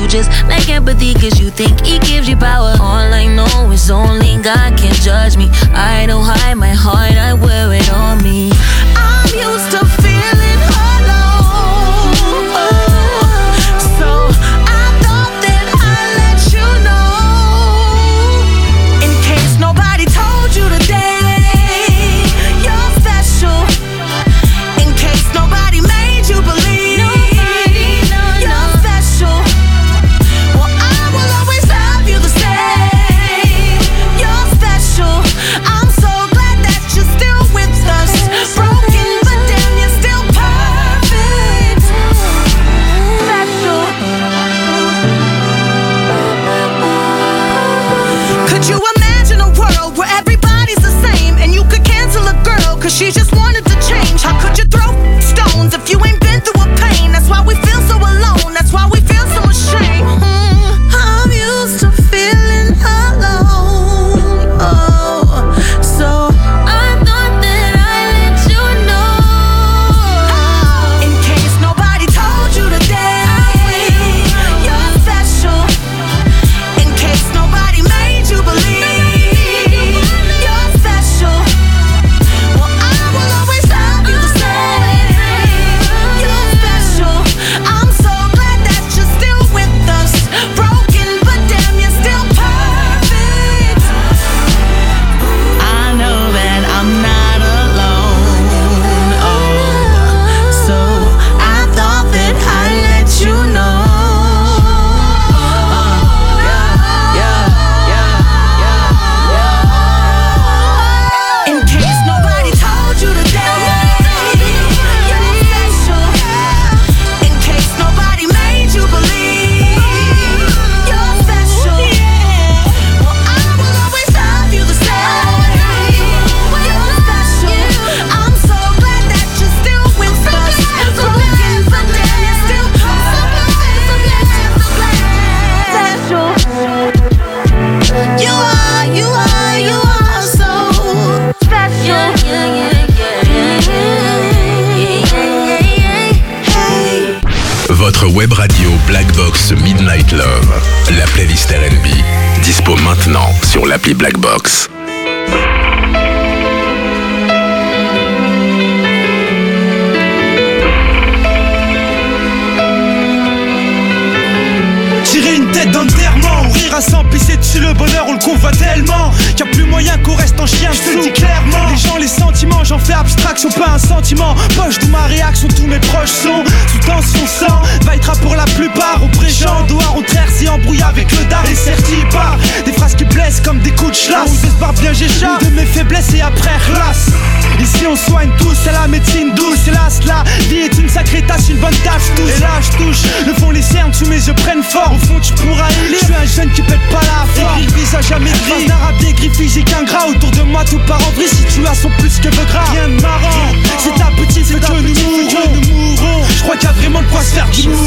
just like empathy, cause you think it gives you power. All I know is only God can judge me. I don't hide my heart, I wear it on me. I'm used to feeling alone, so I thought that I'd let you know. In case nobody told you today, you're special. In case nobody made you believe you're special. Well, I will always love you the same. You're special. I'm so glad that you're still with us. Broken, but damn, you're still perfect. Special. Could you imagine a world where everybody's the same and you could cancel a girl cause she just wanted to change? How could you throw stones if you ain't been through a pain? That's why we feel so alone. That's why we feel so ashamed. I'm used to feeling alone. Oh, so I thought that I'd let you know. In case nobody told you today, you're special. In case nobody made you believe you're special. Well, I will always love you the same. You're special. I'm so glad that you're still with us. Broken, but damn, you're still perfect. I know that I'm not alone. Oh, so I thought that I'd let you know. In case nobody told you today, you're special. In case nobody made you believe you're special. Well, I will always love you the same. You're special. I'm so glad that you're still with us. Broken, but damn, you're still special. You are so special. Hey. Votre web radio Black Box Midnight Love, la playlist R&B, dispo maintenant sur l'appli Black Box. Tirer une tête d'enterrement, ou rire à s'en pisser dessus, le bonheur on le convoite tellement qu'il n'y a plus moyen qu'on reste en chien, je te le dis clairement. Les gens, les sentiments, j'en fais abstraction, pas un sentiment. Poche d'où ma réaction, tous mes proches sont sous tension, sang vaillera pour la plupart. Au préchant, dehors on traire, s'y embrouille avec le dard. Et certes il part, des phrases qui blessent comme des coups de chlasse. On se barre bien j'échappe de mes faiblesses et après relasse. Ici on soigne tous, c'est la médecine douce. Hélas la vie est une sacrée tâche, une bonne tâche tous. Et là je touche, le fond les cernes sous mes yeux prennent fort. Au fond tu pourras élire, je suis un jeune qui pète pas la forme. Aigri le visage jamais gris, face d'arabe dégriffi, j'ai qu'un gras. Autour de moi tout part en vrille, situation plus que de gras. Rien de marrant, c'est ta petite, c'est que nous mourrons. Je crois qu'il y a vraiment de quoi se faire du mouron.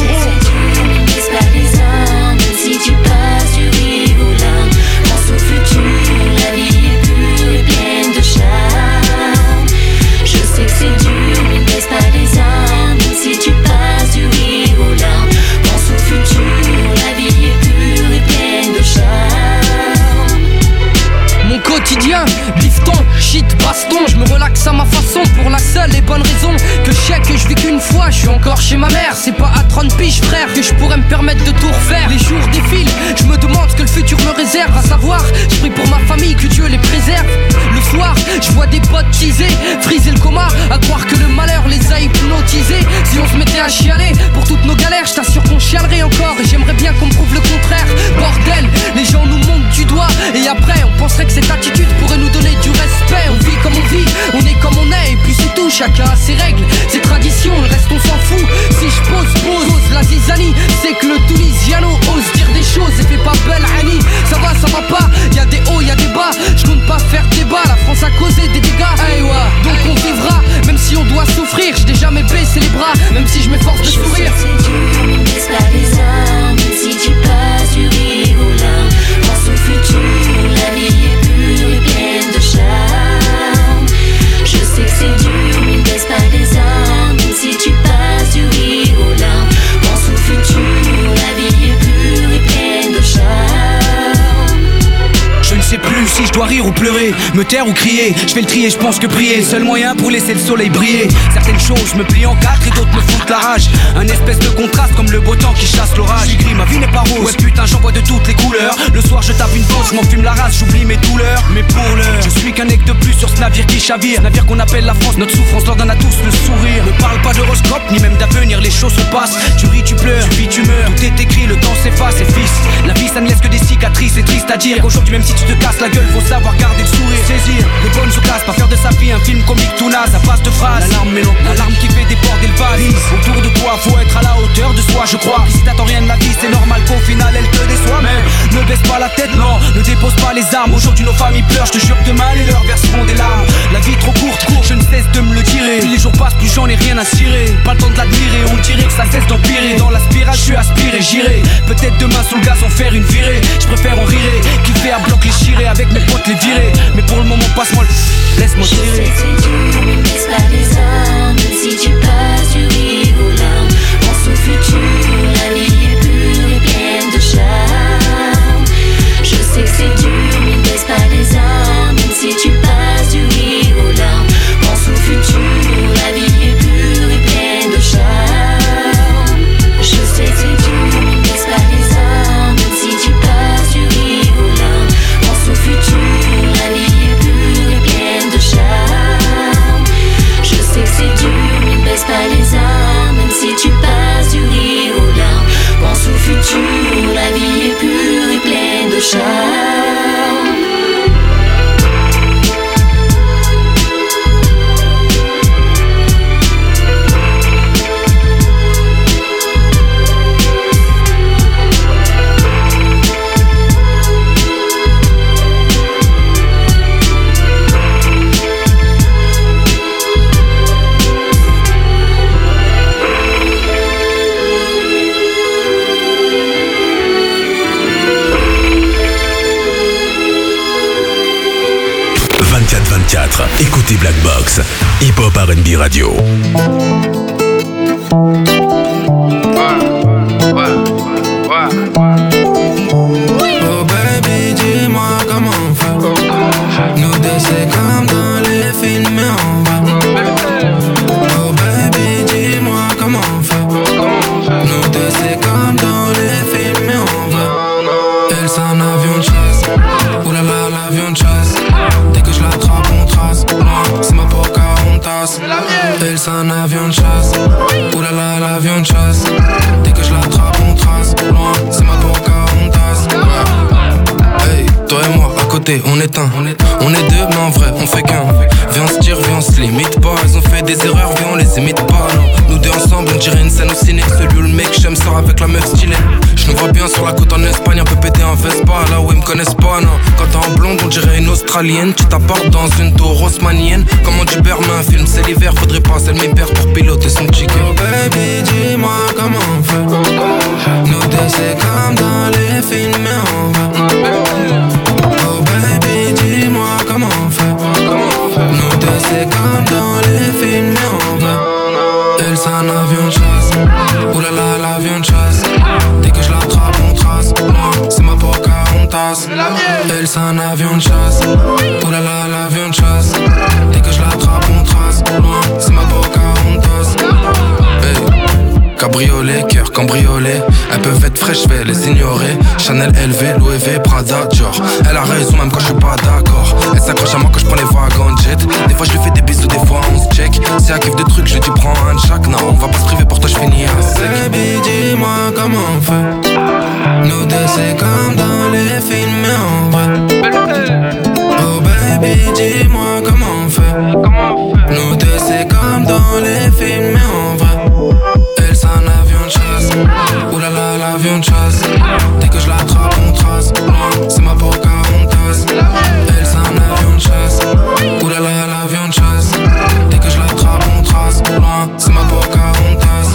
Laisse pas les hommes, même si tu passes du rigoulin. Pense au futur, la vie est pure et pleine de charme. Je sais que c'est dur, mais ne laisse pas les hommes, même si tu passes du rigoulin. Pense au futur, la vie est pure et pleine de charme. Mon quotidien, bifton, shit, baston. Je me relaxe à ma façon pour la seule et bonne raison que je sais que je vis qu'une fois. Je suis encore chez ma mère, c'est pas à 30 piges frère que je pourrais me permettre de tout refaire. Les jours défilent, je me demande ce que le futur me réserve. À savoir, je prie pour ma famille, que Dieu les préserve. Le soir, je vois des potes teaser, friser le coma, à croire que le malheur les a hypnotisés. Si on se mettait à chialer pour toutes nos galères, je t'assure qu'on chialerait encore. Et j'aimerais bien qu'on me prouve le contraire. Bordel, les gens nous montent du doigt et après on penserait que cette attitude pourrait nous donner du respect. On vit comme on vit, on est comme on est et puis c'est tout. Chacun a ses règles, ses traditions, le reste on s'en fout. Si je pose la zizanie, c'est que le Tunisiano ose dire des choses et fait pas belle Annie. Ça va pas, y'a des hauts, y'a des bas. Je compte pas faire débat, la France a causé des dégâts. Hey, ouais. Donc on vivra, même si on doit souffrir. J'ai jamais baissé les bras, même si je m'efforce de sourire. C'est dur, mais ne laisse pas les hommes, même si tu passes du rigoulin. Pense au futur, la vie est pure et pleine de charme. Je sais que c'est dur, mais ne laisse pas les hommes, même si tu passes du rigoulin. Pense au futur, la vie si je dois rire ou pleurer, me taire ou crier. Je fais le tri et je pense que prier est le seul moyen pour laisser le soleil briller. Certaines choses me plient en quatre et d'autres me foutent la rage. Un espèce de contraste comme le beau temps qui chasse l'orage. J'y gris, ma vie n'est pas rose. Ouais putain, j'en vois de toutes les couleurs. Le soir je tape une pause, je m'en fume la race, j'oublie mes douleurs. Mais pour l'heure, je suis qu'un aigle de plus sur ce navire qui chavire. Navire qu'on appelle la France, notre souffrance leur donne à tous le sourire. Ne parle pas d'horoscope, ni même d'avenir, les choses se passent. Tu ris, tu pleures, tu vis, tu meurs. Tout est écrit, le temps s'efface et fils. La vie ça ne laisse que des cicatrices, c'est triste à dire qu'aujourd'hui même si tu te casses la gueule, faut savoir garder le sourire. Saisir les bonnes occasions, pas faire de sa vie un film comique tout naze à base de phrases. L'alarme qui fait déborder le vase. Autour de toi, faut être à la hauteur de soi, je crois. Si t'attends rien de la vie, c'est normal qu'au final elle te déçoit. Mais ne baisse pas la tête, non, ne dépose pas les armes. Aujourd'hui nos familles pleurent, je te jure que demain les leurs verseront des larmes. La vie trop courte, je ne cesse de me le tirer. Plus les jours passent, plus j'en ai rien à cirer. Pas le temps de l'admirer, on dirait que ça cesse d'empirer. Dans la spirale, je suis aspiré, j'irai. Peut-être demain sous le gaz en faire une virée. Je préfère en rire, kiffer à bloc les chirer. Avec mes potes les virer. Mais pour le moment passe-moi le... laisse-moi tirer. Je sais que c'est dur, mais ne baisse pas les armes. Même si tu passes du rire aux larmes, pense au futur, la vie est pure et pleine de charme. Je sais que c'est dur, mais ne baisse pas les armes. Même si tu passes du rire aux larmes, pense au futur, la vie est pure et pleine de charme. Je sais que c'est dur, mais ne baisse pas les armes. Même si tu passes du rire aux larmes, pense au futur, la vie est pure et pleine de charme. Je sais que c'est dur, mais ne baisse pas les armes. Même si tu passes du rire aux larmes, pense au futur, la vie est pure et pleine de charme. Écoutez Black Box, Hip Hop R&B Radio. Oh baby, dis-moi comment on fait. Nous deux c'est comme dans les films mais on va. Oh baby, dis-moi comment on fait. Nous deux c'est comme dans les films mais on va. Elle c'est un avion de chasse. Oulala l'avion de chasse. Dès que je l'attrape on trace. C'est ma Pocahontas. Elle c'est un avion de chasse. Oulala l'avion de chasse. Dès que je l'attrape on trace. C'est ma Pocahontas. Hey, toi et moi à côté on est un. On est deux mais en vrai on fait qu'un. Viens on se tire, viens on se limite pas. Ils ont fait des erreurs, viens on les imite pas. Non. Nous deux ensemble on dirait une scène au ciné. Celui où le mec j'aime sort avec la meuf stylée. Je nous vois bien sur la côte en Espagne, un peu pété en Vespa. Là où ils me connaissent pas, non. Quand t'es en blonde on dirait une australienne. Tu t'apportes dans une tour haussmannienne. Comme on dit Berman, un film c'est l'hiver. Faudrait pas celle mes pères pour piloter son chicken. Oh baby dis-moi comment on fait. Nous deux c'est comme dans les films mais on va. Oh baby dis-moi comment on fait. Nous deux c'est comme dans les films mais on va. Elle c'est un avion de chasse. Oulala l'avion de chasse. Dès que je l'attrape on trace. C'est ma Pocahontas. Elle c'est un avion de chasse. Oulala l'avion de chasse. Dès que je l'attrape on trace. C'est ma Pocahontas. Hey. Cabriolet, cœur cambriolé. Elles peuvent être fraîches, je vais les ignorer. Chanel, LV, Louis V, Prada, Dior. Elle a raison même quand je suis pas d'accord. Elle s'accroche à moi quand je prends les wagons jet. Des fois je lui fais des bisous, des fois on se check. Si elle kiffe de trucs, je lui prends un de chaque. Non, on va pas se priver, pour toi je finis à sec. Baby, dis-moi comment on fait. Nous deux c'est comme dans les films mais en vrai. Oh baby, dis-moi comment on fait. Nous deux c'est comme dans les films mais en vrai. Elle c'est un avion de chasse. Oulala l'avion de chasse. Dès que je l'attrape on trace. C'est ma Pocahontas. Elle c'est un avion de chasse. Oulala l'avion de chasse. Dès que je l'attrape on trace. C'est ma Pocahontas.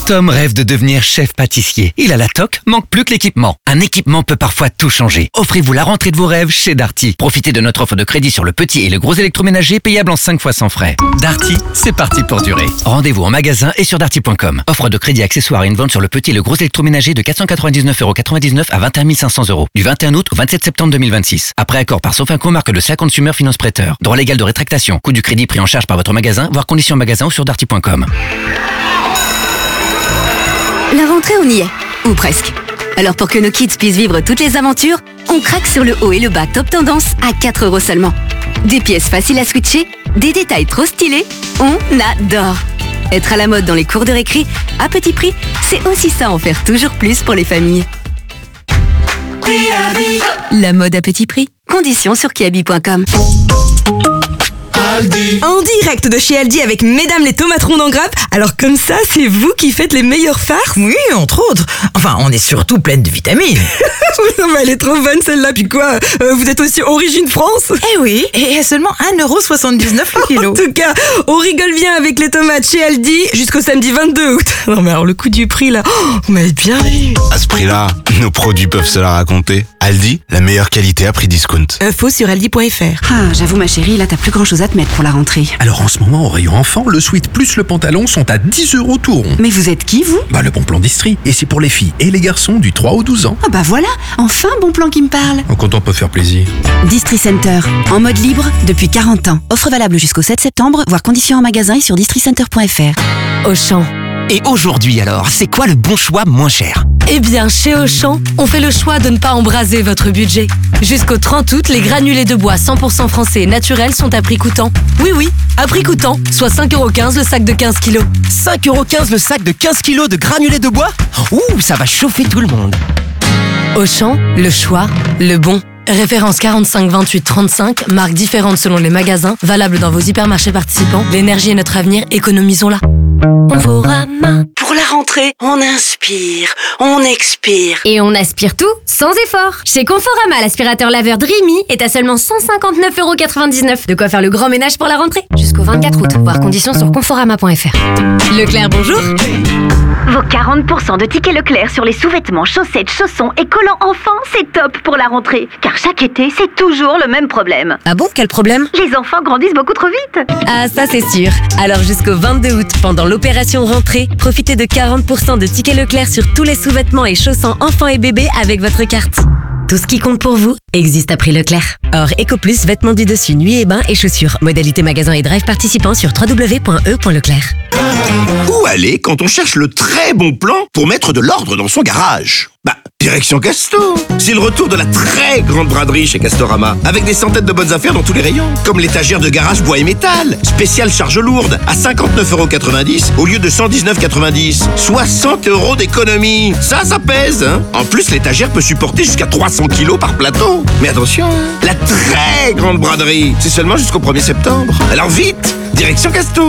Tom rêve de devenir chef pâtissier. Il a la toque, manque plus que l'équipement. Un équipement peut parfois tout changer. Offrez-vous la rentrée de vos rêves chez Darty. Profitez de notre offre de crédit sur le petit et le gros électroménager payable en 5 fois sans frais. Darty, c'est parti pour durer. Rendez-vous en magasin et sur darty.com. Offre de crédit accessoire et une vente sur le petit et le gros électroménager de 499,99 € à 21 500 €. Du 21 août au 27 septembre 2026. Après accord par Sofinco, marque de Slack Consumer Finance Prêteur. Droit légal de rétractation. Coût du crédit pris en charge par votre magasin, voire conditions en magasin ou sur darty.com. La rentrée, on y est. Ou presque. Alors pour que nos kids puissent vivre toutes les aventures, on craque sur le haut et le bas top tendance à 4 € seulement. Des pièces faciles à switcher, des détails trop stylés, on adore. Être à la mode dans les cours de récré, à petit prix, c'est aussi ça en faire toujours plus pour les familles. La mode à petit prix. Conditions sur kiabi.com. En direct de chez Aldi avec Mesdames les tomates rondes en grappe. Alors comme ça, c'est vous qui faites les meilleures farces? Oui, entre autres. Enfin, on est surtout pleine de vitamines. Non mais elle est trop bonne celle-là. Puis quoi, vous êtes aussi origine France? Eh oui, et à seulement 1,79 € le kilo. En tout cas, on rigole bien avec les tomates chez Aldi jusqu'au samedi 22 août. Non mais alors le coup du prix là, vous m'avez bien vu. À ce prix-là, nos produits peuvent se la raconter. Aldi, la meilleure qualité à prix discount. Info sur aldi.fr. Ah, j'avoue ma chérie, là t'as plus grand chose à te mettre pour la rentrée. Alors en ce moment, au rayon enfant, le sweat plus le pantalon sont à 10 € tout rond. Mais vous êtes qui vous? Le bon plan d'Istrie. Et c'est pour les filles et les garçons du 3 au 12 ans. Ah bah voilà, enfin bon plan qui me parle. Quand on peut faire plaisir. Distri Center, en mode libre depuis 40 ans. Offre valable jusqu'au 7 septembre, voire conditions en magasin et sur districenter.fr. Auchan. Et aujourd'hui alors, c'est quoi le bon choix moins cher? Eh bien, chez Auchan, on fait le choix de ne pas embraser votre budget. Jusqu'au 30 août, les granulés de bois 100% français et naturels sont à prix coûtant. Oui, à prix coûtant, soit 5,15 € le sac de 15 kg. 5,15 € le sac de 15 kg de granulés de bois? Ouh, ça va chauffer tout le monde. Auchan, le choix, le bon. Référence 45 28 35, marques différentes selon les magasins, valable dans vos hypermarchés participants. L'énergie est notre avenir, économisons-la. Conforama. Pour la rentrée, on inspire, on expire. Et on aspire tout sans effort. Chez Conforama, l'aspirateur laveur Dreamy est à seulement 159,99 €. De quoi faire le grand ménage pour la rentrée. Jusqu'au 24 août. Voir conditions sur conforama.fr. Leclerc, bonjour. Vos 40% de tickets Leclerc sur les sous-vêtements, chaussettes, chaussons et collants enfants, c'est top pour la rentrée. Car chaque été, c'est toujours le même problème. Ah bon, quel problème? Les enfants grandissent beaucoup trop vite. Ah, ça c'est sûr. Alors jusqu'au 22 août, pendant l'opération rentrée, profitez de 40% de tickets Leclerc sur tous les sous-vêtements et chaussons enfants et bébés avec votre carte. Tout ce qui compte pour vous existe à prix Leclerc. Or, EcoPlus, vêtements du dessus, nuit et bain et chaussures. Modalité magasin et drive participants sur www.e.leclerc. Où aller quand on cherche le très bon plan pour mettre de l'ordre dans son garage? Direction Casto. C'est le retour de la très grande braderie chez Castorama, avec des centaines de bonnes affaires dans tous les rayons, comme l'étagère de garage bois et métal, spéciale charge lourde, à 59,90 € au lieu de 119,90 €. 60 € d'économie. Ça pèse, hein. En plus, l'étagère peut supporter jusqu'à 300 kg par plateau. Mais attention, la très grande braderie, c'est seulement jusqu'au 1er septembre. Alors vite, direction Casto.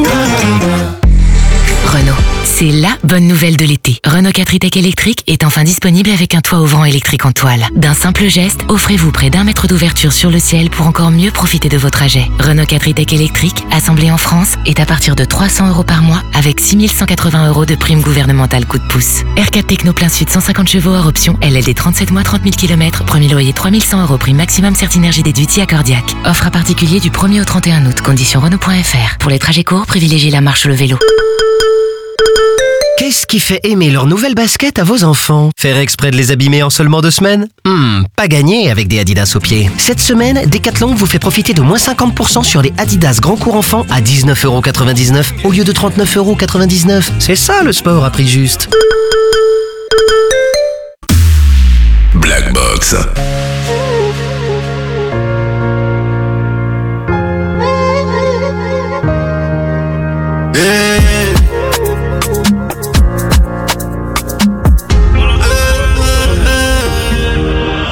Renault, c'est la bonne nouvelle de l'été. Renault 4 e-Tech électrique est enfin disponible avec un toit ouvrant électrique en toile. D'un simple geste, offrez-vous près d'1 mètre d'ouverture sur le ciel pour encore mieux profiter de vos trajets. Renault 4 e-Tech électrique, assemblé en France, est à partir de 300 € par mois avec 6 180 € de prime gouvernementale coup de pouce. R4 Techno plein sud 150 chevaux hors option, LLD 37 mois 30 000 km, premier loyer 3 100 € prime maximum Certinergie déduit à Cordiac. Offre à particulier du 1er au 31 août, conditions Renault.fr. Pour les trajets courts, privilégiez la marche ou le vélo. Qu'est-ce qui fait aimer leurs nouvelles baskets à vos enfants? Faire exprès de les abîmer en seulement 2 semaines? Pas gagné avec des Adidas aux pieds. Cette semaine, Decathlon vous fait profiter de moins 50% sur les Adidas Grand Cours Enfants à 19,99 € au lieu de 39,99 €. C'est ça le sport à prix juste. Black Box.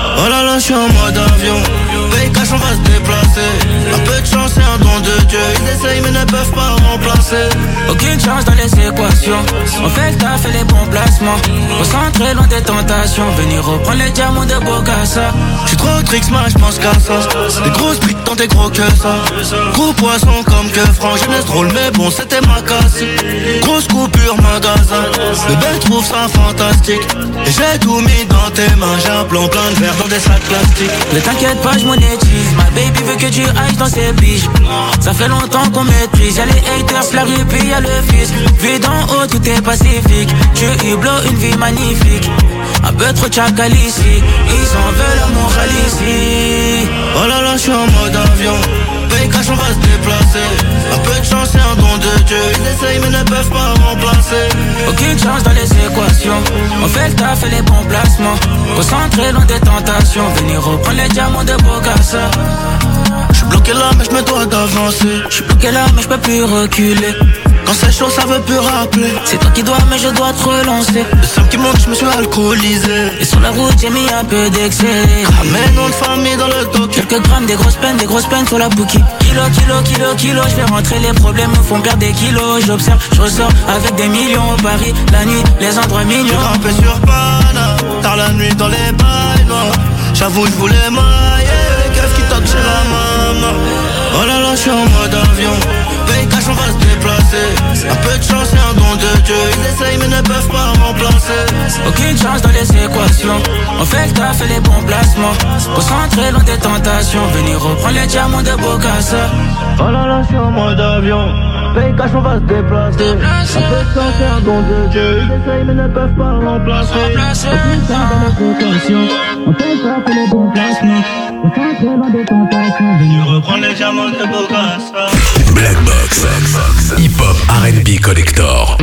Je suis en mode avion, paye cash on va se déplacer. Un peu de chance et un don de Dieu. essayent mais ne peuvent pas remplacer. Aucune chance dans les équations. On fait le taf et les bons placements. Concentré loin des tentations. Venir reprendre les diamants de Bocassa. J'suis trop tricks, moi j'pense qu'à ça. Des grosses briques dans tes gros que ça. Gros poisson comme que franc. Jeunesse drôle mais bon c'était ma casse. Grosse coupure magasin. Bébé trouve ça fantastique. Et j'ai tout mis dans tes mains. J'ai un plan plein de verre dans des sacs plastiques. Ne t'inquiète pas, j'monétise. Ma baby veut que tu ailles dans ses biches. Ça fait longtemps qu'on maîtrise. Y'a les haters, la rue, puis y'a le fisc. Vu d'en haut, tout est pacifique. Tu hublot, une vie magnifique. Un peu trop chacal ici. Ils en veulent à Montréal ici. Oh là là, j'suis en mode avion. Paye cash, on va se déplacer. Un peu de chance, c'est un don de Dieu. Ils essayent mais ne peuvent pas remplacer. Aucune chance dans les équations. On fait le taf et les bons placements. Concentré loin des tentations. Venir reprendre les diamants de Bocassa. J'suis bloqué là mais j'me dois d'avancer. J'suis bloqué là mais j'peux plus reculer. Quand c'est chaud ça veut plus rappeler. C'est toi qui dois mais je dois te relancer. Le sang qui monte j'me suis alcoolisé. Et sur la route j'ai mis un peu d'excès. Ramène nom de famille dans le doc. Quelques grammes, des grosses peines sur la bouquille. Kilo, je vais rentrer, les problèmes me font perdre des kilos. J'observe, je ressors avec des millions au Paris. La nuit, les endroits mignons. J'ai rampé sur Pana, tard la nuit dans les bails noirs. J'avoue j'voulais mailler, les keufs qui toquent chez la maman. Oh là là, j'suis en mode avion. Paye cash, on va se déplacer. Un peu de chance, c'est un don de Dieu. Ils essayent mais ne peuvent pas remplacer. Aucune chance dans les équations. On fait le taf et les bons placements. Concentré loin des tentations. Venir reprendre les diamants de Bocassa. Oh là là, j'suis en mode avion. Paye cash, on va se déplacer. Un peu de chance, c'est un don de Dieu. Ils essayent mais ne peuvent pas remplacer. Aucune chance dans les équations. On fait le taf et les bons placements. Concentré loin des tentations. Venir reprendre les diamants de Bocassa. Black Box, Hip Hop R&B Collector.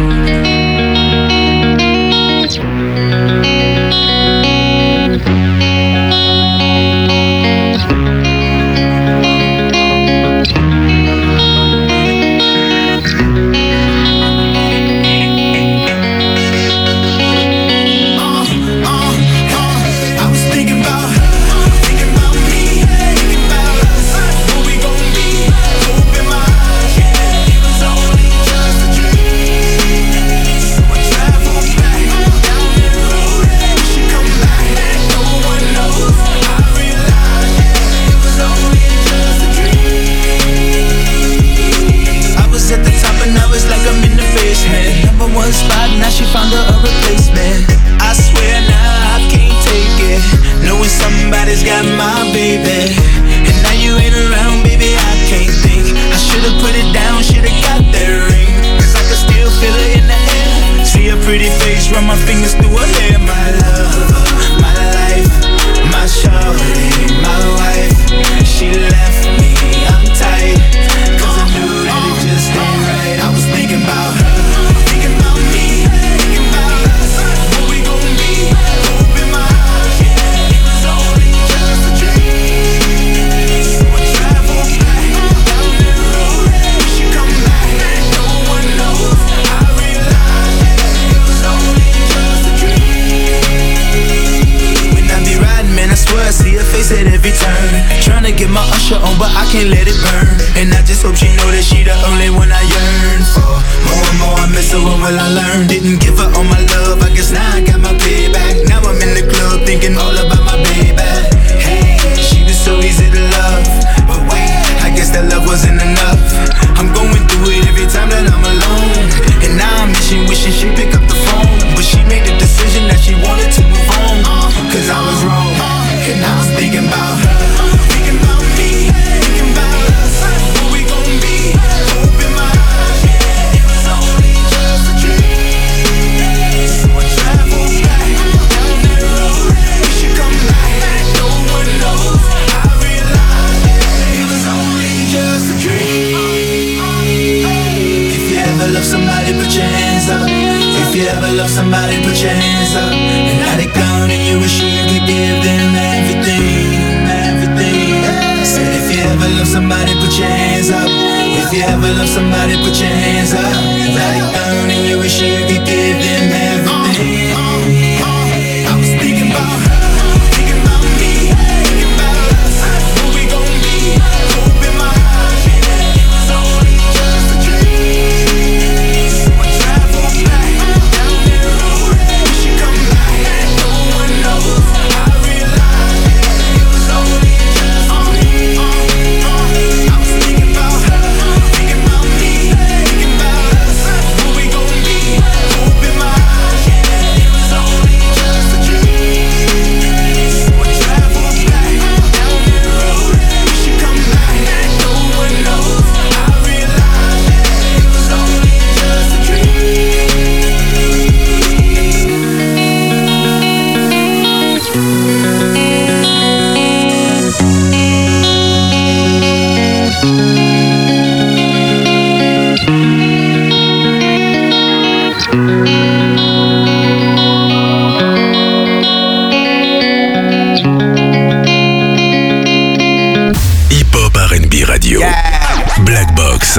Radio. Black Box.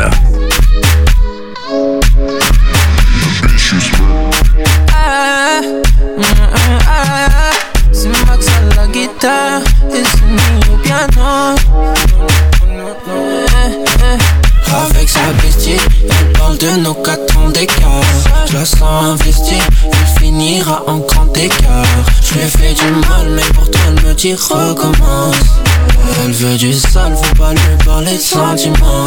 C'est Max à la guitare et c'est Nino au piano. Avec sa bestie, elle parle de nos 4 ans d'écart. Je la sens investie, elle finira en grand écart. Je lui ai fait du mal, mais pourtant elle me dit recommence. Elle veut du sale, faut pas lui parler de sentiments.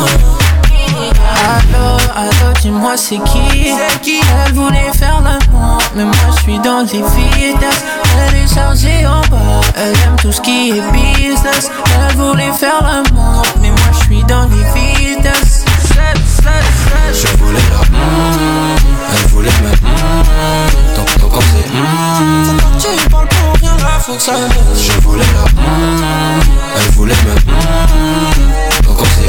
Allô, dis-moi c'est qui? Elle voulait faire l'amour, mais moi je suis dans les vitesses. Elle est chargée en bas, elle aime tout ce qui est business. Elle voulait faire l'amour, mais moi je suis dans les vitesses. Je voulais la elle voulait me donc on sait faut pas que tu parles pour rien, là faut que ça baisse. Je voulais la elle voulait me donc on sait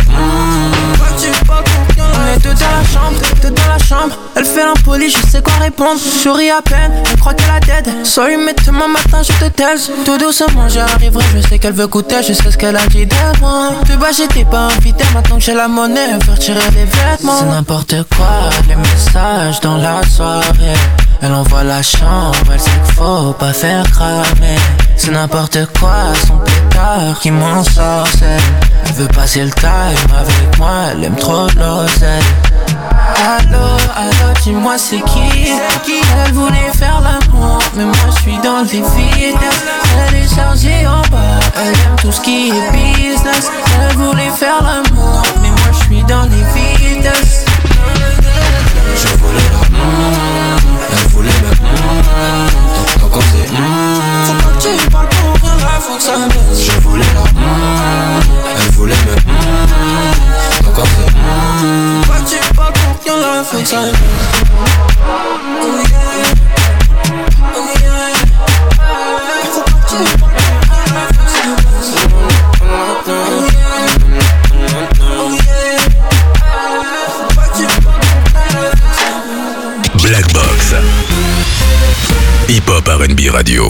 on est deux dans la chambre, elle fait l'impoli, je sais quoi répondre. Je souris à peine, elle croit qu'elle a dead. Sorry mais demain matin je te taise. Tout doucement j'arriverai, je sais qu'elle veut goûter, je sais ce qu'elle a dit de moi. De bas j'étais pas invité, maintenant que j'ai la monnaie, elle veut retirer les vêtements. C'est n'importe quoi, les messages dans la soirée. Elle envoie la chambre, elle sait qu'il faut pas faire cramer. C'est n'importe quoi, son pétard qui m'en sorcelle. Elle veut passer le time avec moi, elle aime trop l'oseille. Allô, dis-moi c'est qui? Elle voulait faire l'amour, mais moi je suis dans les vitesses. Elle est chargée en bas, elle aime tout ce qui est business. Elle voulait faire l'amour, mais moi je suis dans les vitesses. Je voulais la elle voulait me donc on sait faut pas que tu parles pour rien, là faut que ça baisse. Je voulais la elle voulait me donc on sait faut pas que tu parles pour rien, là faut que ça baisse. Oh yeah, oh yeah. Faut pas que tu parles pour rien, là faut que ça baisse. Oh yeah, oh yeah. Faut pas que tu parles pour rien, là faut que ça baisse. Black Box. Hip Hop R&B Radio.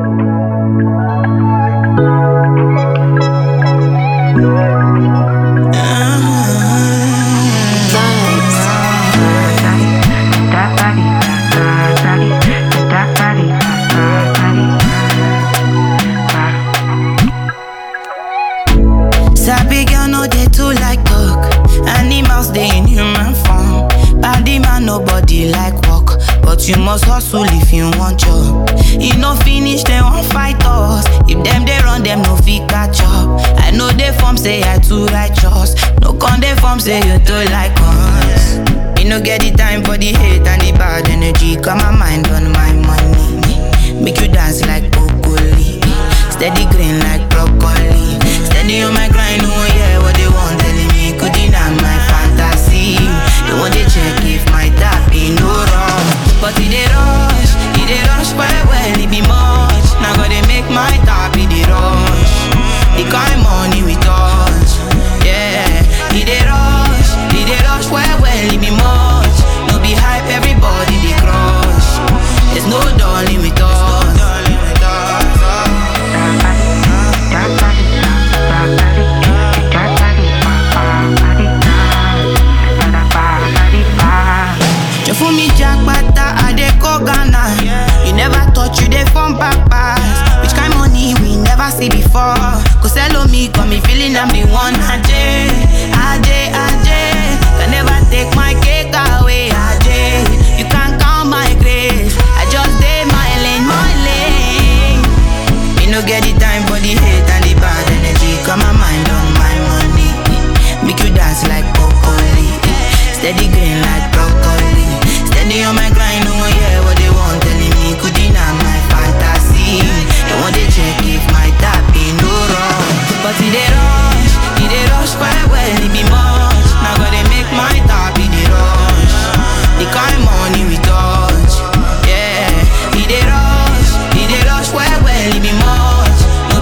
Sabi girl no dey too like talk. Animals dey in human form. Body man nobody like walk, but you must hustle if you want job. You no finish they won't fight us. If them they run them no fit catch up. I know they form say I too righteous. No con they form say you too like us. Me no get the time for the hate and the bad energy. Got my mind on my money. Make you dance like broccoli. Steady green like broccoli. Steady on my grind, oh yeah, what they want telling me could deny my fantasy. They want to check if my tap ain't no wrong. But it dey rush well, it be much. Now gotta make my tap, it dey rush. The kind money we touch, yeah. It dey rush well, it be much. No be hype, everybody dey crush. There's no darling with us. You fool me jackpata, I dey go Ghana. You never thought you dey from back pass. Which kind money we never see before. Cause hello me, got me feeling I'm the one. Ajay, can never take my cake away. Ajay, you can't count my grace. I just dey my lane. Me no get the time for the hate and the bad energy. Got my mind on my money. Make you dance like broccoli. Steady green like broccoli. Steady on my grind, oh yeah, what they want telling me could deny my fantasy. They want to check if my tap ain't no wrong. But it dey rush well, it be much. Now gotta make my tap, it dey rush. The kind money we touch, yeah. It dey rush well, it be much.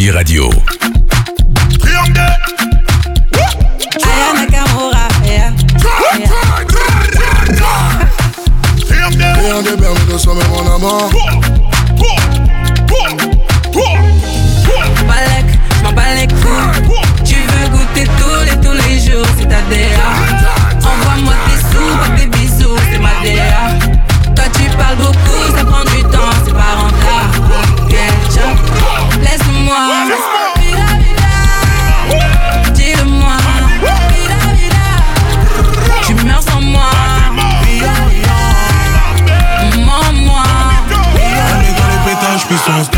R&B Radio. Aya Nakamura, yeah. Rien des permis de sommer mon amour. Balek, j'm'en bats les couilles. Tu veux goûter tous les jours, c'est ta DA. Envoie-moi tes sous, pas des bisous, c'est ma DA. Toi tu parles beaucoup, ça prend du temps, c'est pas rentable. Laisse-moi, dis-le-moi. Tu meurs sans moi. Mens-moi. On est dans les pétages puissance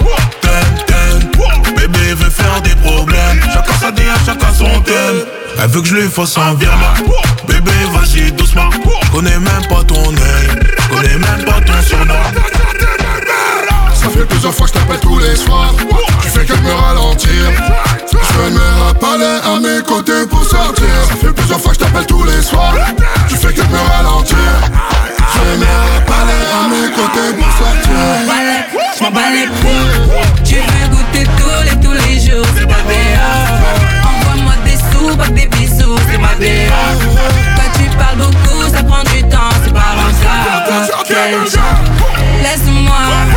10. Bébé veut faire des problèmes. Chacun sa DA, chacun son thème. Elle veut que je lui fasse un virement. Bébé vas-y doucement. Connais même pas ton nez. Connais même pas ton surnom. Ça fait plusieurs fois que je t'appelle tous les soirs. Tu fais que me ralentir. Je me rappelle à mes côtés pour sortir. Ça fait plusieurs fois que je t'appelle tous les soirs. Tu fais que me ralentir. Je me rappelle à mes côtés pour sortir. J'm'en bats les couilles. Tu veux goûter tous les jours, c'est ma BA. Envoie-moi des sous, pas des bisous, c'est ma BA. Quand tu parles beaucoup, ça prend du temps, c'est pas rentable. Laisse-moi.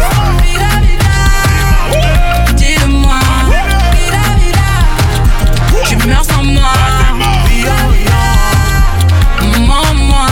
Dis-le-moi. Tu meurs sans moi. Mens-moi.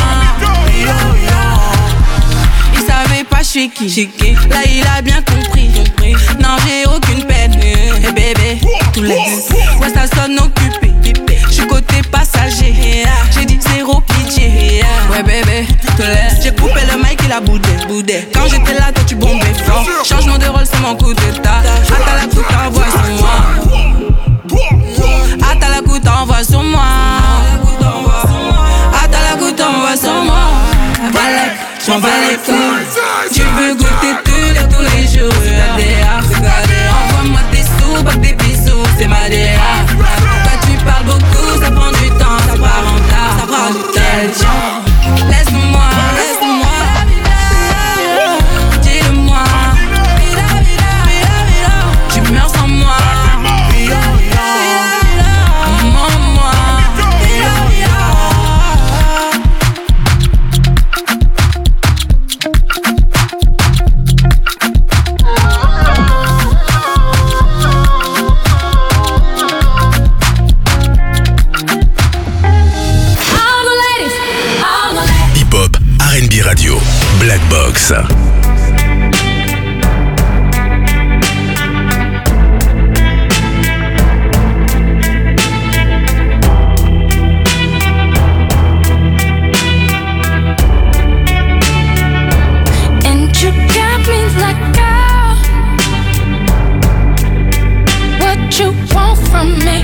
Il savait pas je suis qui. Là il a bien compris. Non j'ai aucune peine. Hey bébé, tout laisse. Ouais ça sonne occupé. J'suis côté passager. J'ai dit zéro pitié. Ouais bébé, tout laisse. J'ai coupé le mic, il a boudé. Quand j'étais là, toi tu bombais fort. Changement de rôle, c'est mon coup d'état. Attends la coup, t'envoies sur moi. Attends la coup, t'envoies sur moi. Attends la coup, t'envoies sur moi. Balek, j'm'en bats les couilles. Tu veux goûter tous les jours, c'est ta DA. Envoie-moi des sous, pas des bisous, c'est ma DA. Quand tu parles beaucoup, ça prend du temps, ça part en retard, ça prend du temps. Laisse-moi, dis-le-moi. Tu meurs sans moi. Mens-moi. Hip-hop, R&B Radio, Black Box. And you got me like, oh, what you want from me?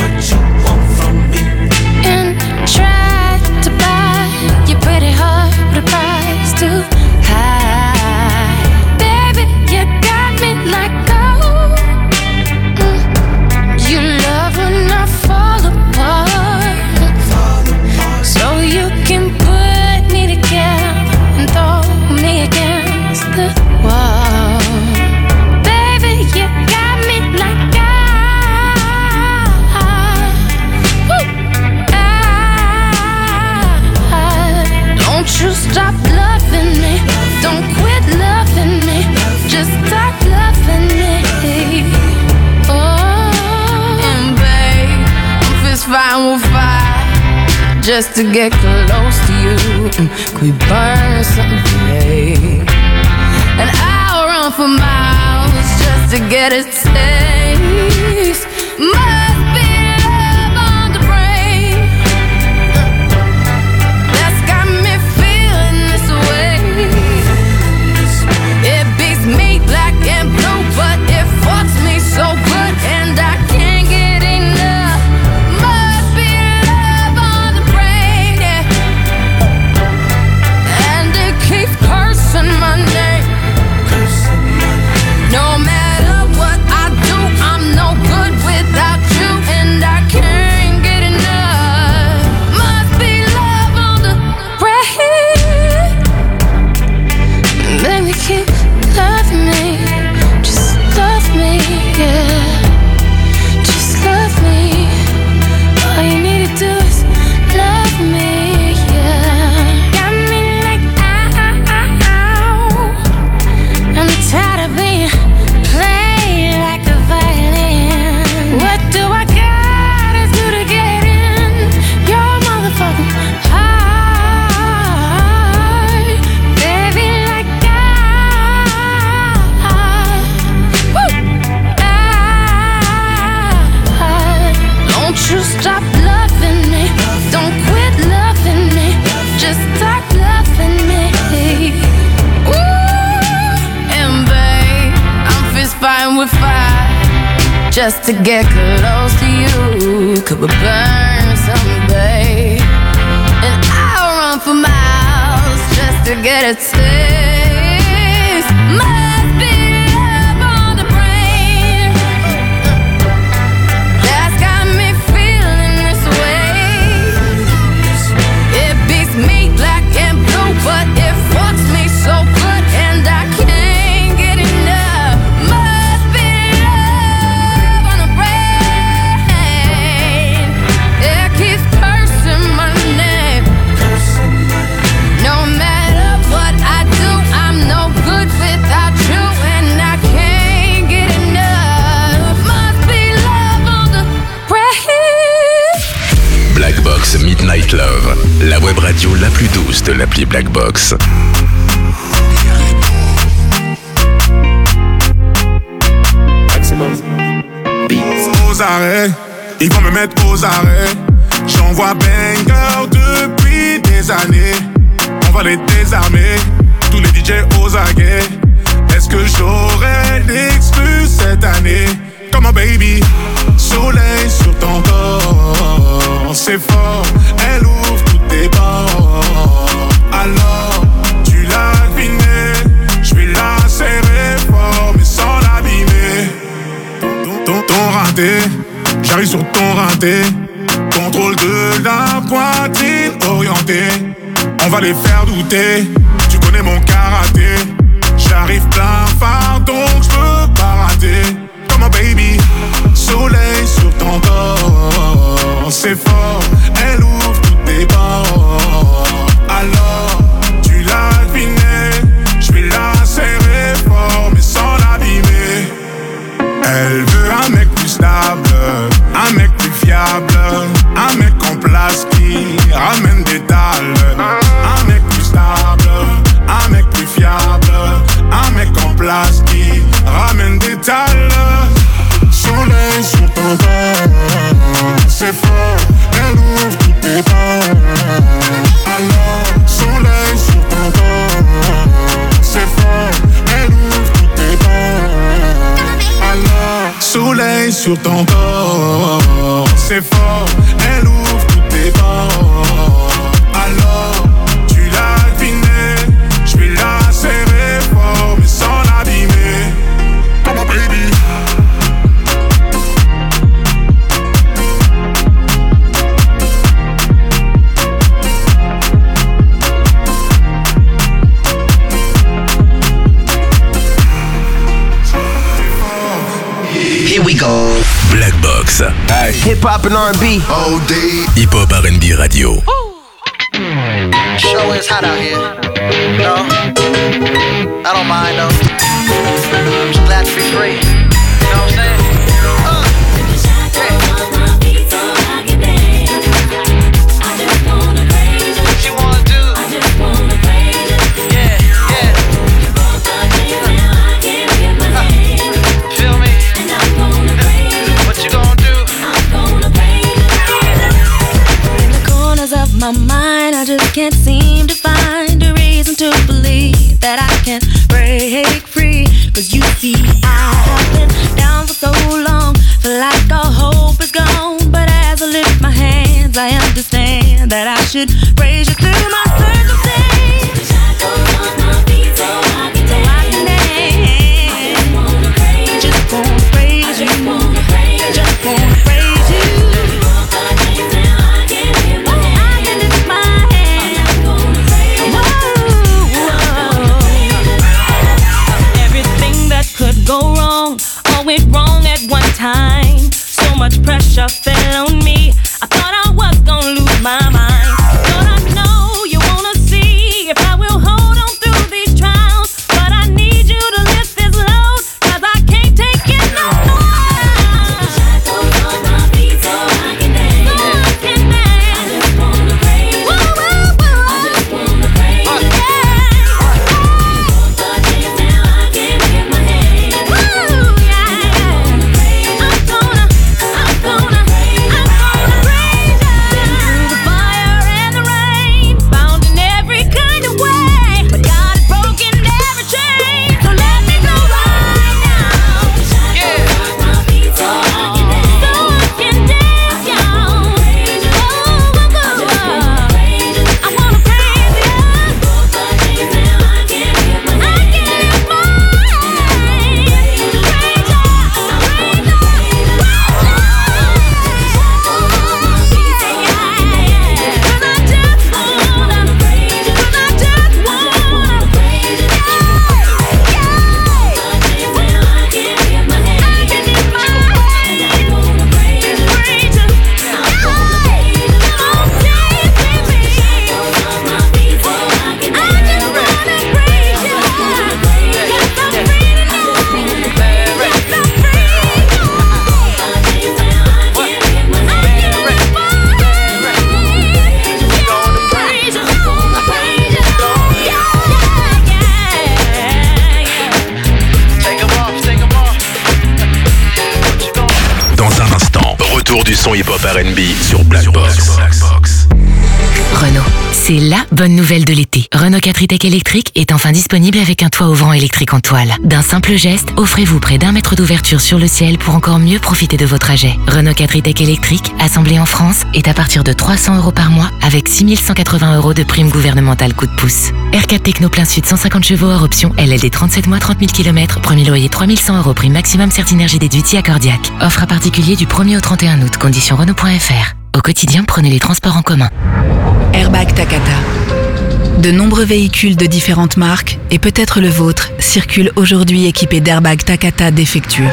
And try to buy your pretty heart with a price too high. Baby, you got me like, oh, you love when I fall apart. So you can put me together and throw me against the wall. Baby, you got me like, don't you stop loving me, don't quit loving me, just stop loving me. Oh, and babe, I'm fist fighting with fire just to get close to you. Could we burn something today? And I'll run for miles just to get a taste. Must be love on the brain that's got me feeling this way. It beats me black and blue, but it fucks me so good, and I can't get enough. Must be love on the brain, yeah. And it keeps cursing my name. No matter what I do, just to get close to you. Could we burn someday? And I'll run for miles just to get a taste. Must be love on the brain that's got me feeling this way. It beats me black and blue, but it fucks me so good, and I can't get enough. Must be love on the brain. It keeps cursing my name. No matter what I do, I'm no good without you, and I can't get enough. Must be love on the brain. Black Box Midnight Love, la web radio la plus douce de l'appli Black Box. Aux arrêts, ils vont me mettre aux arrêts. J'envoie banger depuis des années. On va les désarmer, tous les DJ aux aguets. Est-ce que j'aurai l'exclu cette année? Come on baby, soleil sur ton corps. C'est fort, elle ouvre toutes tes bords. Alors, tu l'as deviné, je vais la serrer fort mais sans l'abîmer. Ton rinté, j'arrive sur ton rinté. Contrôle de la poitrine orientée. On va les faire douter, tu connais mon karaté. J'arrive plein phare donc j'peux pas rater. Come on baby, soleil sur ton corps. C'est fort, elle ouvre toutes tes bords. Alors, tu l'as deviné, j'vais la serrer fort mais sans l'abîmer. Elle veut un mec plus stable, un mec plus fiable, un mec en place qui ramène des dalles. Un mec plus stable, un mec plus fiable, un mec en place qui ramène des dalles. Soleil sur ton corps, c'est fort, elle ouvre toutes tes bords. Alors, soleil sur ton corps, c'est fort, elle ouvre toutes tes bords. Alors, soleil sur ton corps, c'est fort, elle ouvre toutes tes bords. Alors, tu l'as deviné, je vais la serrer fort mais sans l'abîmer. Come on baby. Here we go. Black Box. Hip hop and R&B. OD. Hip Hop R&B Radio. Show is hot out here. No, I don't mind though. I'm just glad to be free. You know what I'm saying? What you wanna do? Yeah, yeah. Feel me? What you gonna do? In the corners of my mind, I just can't seem to find a reason to believe that I can break free. Cause you see, I have been down for so long, feel like all hope is gone. But as I lift my hands, I understand that I should praise you through my circumstance. Shackles on my feet so I can dance. Just wanna praise you. Just wanna praise you. Just wanna praise you. Just wanna praise you. Go wrong, all went wrong at one time. So much pressure fell on me. I thought I was gonna lose my mind. Thought I know you wanna see if I will hold on through these trials. But I need you to lift this load, cause I can't take it no more. Shackles on my feet so I can dance. So I can dance. I just wanna praise you. I just wanna praise you. Yeah. retour du son hip-hop R&B sur Black Box. Renault, c'est la bonne nouvelle de l'été. Renault 4 e-Tech électrique est enfin disponible avec un toit ouvrant électrique en toile. D'un simple geste, offrez-vous près d'1 mètre d'ouverture sur le ciel pour encore mieux profiter de votre trajet. Renault 4 e-Tech électrique, assemblé en France, est à partir de 300 € par mois avec 6 180 € de prime gouvernementale coup de pouce. R4 Techno plein sud 150 chevaux hors option LLD 37 mois 30 000 km, premier loyer 3 100 € prime maximum Certinergie déduit accordiaque. Offre à particulier du 1er au 31 août, conditions Renault.fr. Au quotidien, prenez les transports en commun. Airbag Takata. De nombreux véhicules de différentes marques, et peut-être le vôtre, circulent aujourd'hui équipés d'airbags Takata défectueux.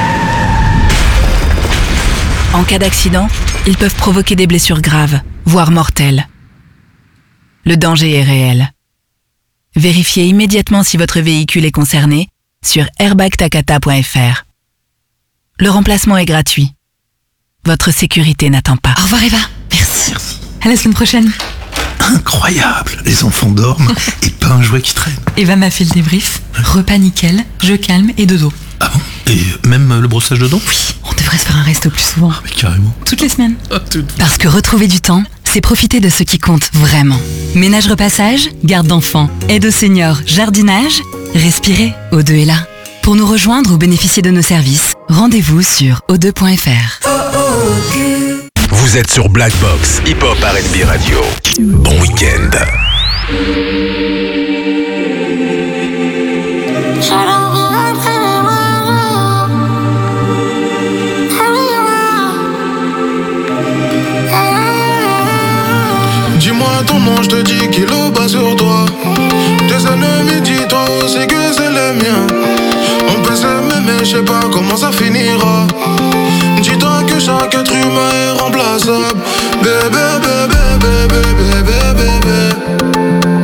En cas d'accident, ils peuvent provoquer des blessures graves, voire mortelles. Le danger est réel. Vérifiez immédiatement si votre véhicule est concerné sur airbagtakata.fr. Le remplacement est gratuit. Votre sécurité n'attend pas. Au revoir Eva. Merci. À la semaine prochaine. Incroyable, les enfants dorment et pas un jouet qui traîne. Eva m'a fait le débrief. Repas nickel, jeu calme et dodo. Ah bon? Et même le brossage de dents? Oui, on devrait se faire un resto plus souvent. Ah mais carrément. Toutes les semaines. Parce que retrouver du temps, c'est profiter de ce qui compte vraiment. Ménage repassage, garde d'enfants, aide aux seniors, jardinage, respirez, O2 est là. Pour nous rejoindre ou bénéficier de nos services, rendez-vous sur o2.fr. Vous êtes sur Black Box, hip-hop R&B Radio. Bon week-end. Dis-moi ton nom, je te dis qu'il est bas sur toi. Tes ennemis, dis-toi aussi que c'est les miens. On peut s'aimer mais je sais pas comment ça finira. Dis-toi que chaque être humain est remplaçable. Bébé, bébé, bébé, bébé, bébé.